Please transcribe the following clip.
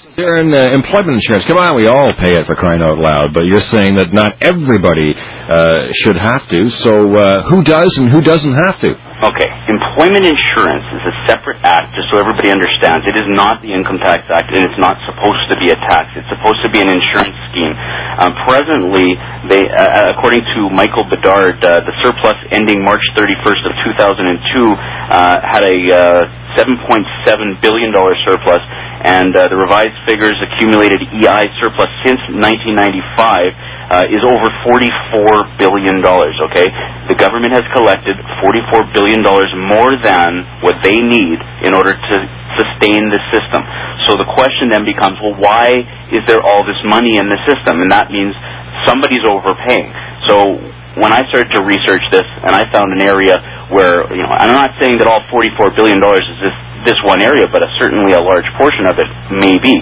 They're in employment insurance. Come on, we all pay it for crying out loud. But you're saying that not everybody should have to. So who does and who doesn't have to? Okay. Employment insurance is a separate act, just so everybody understands. It is not the Income Tax Act, and it's not supposed to be a tax. It's supposed to be an insurance scheme. Presently, they, according to Michael Bedard, the surplus ending March 31st of 2002 had a $7.7 billion surplus, and the revised figures accumulated EI surplus since 1995 is over $44 billion, okay? The government has collected $44 billion more than what they need in order to sustain the system. So the question then becomes, well, why is there all this money in the system? And that means somebody's overpaying. So when I started to research this, and I found an area where, you know, I'm not saying that all $44 billion is this one area, but certainly a large portion of it may be.